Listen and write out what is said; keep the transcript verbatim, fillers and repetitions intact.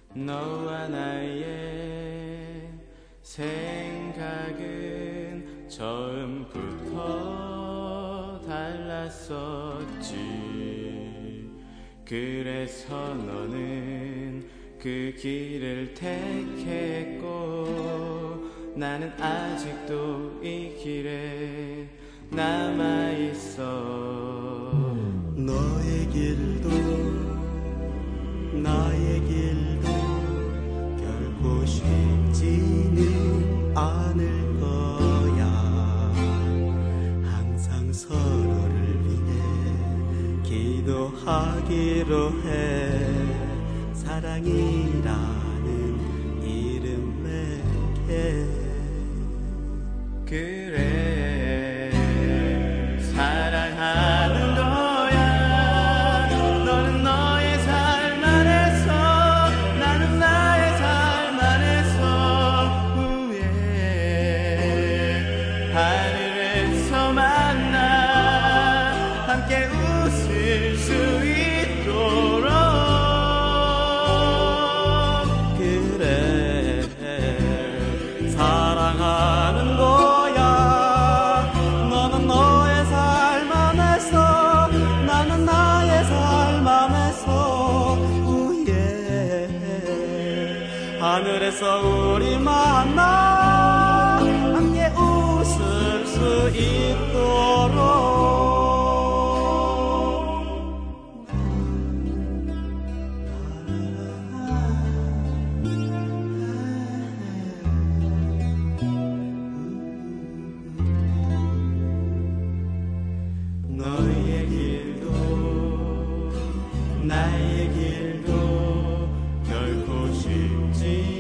너와 나의 생각은 처음부터 달랐었지. 그래서 너는 그 길을 택했고 나는 아직도 이 길에 남아있어. 너의 길도 나의 길도 결코 쉽지는 않을 거야. 항상 서로를 위해 기도하기로 해. 사랑이라는 이름에게. 그래 사랑하는 거야. 너는 너의 삶 안에서 나는 나의 삶 안에서 후에 하늘에서 만나 함께 웃을 수 있도록. 그래 사랑하는 거야. 너는 너의 삶 안에서 나는 나의 삶 안에서 우예 하늘에서 우리 만나 함께 웃을 수 있도록. 너의 길도 나의 길도 결코 쉽지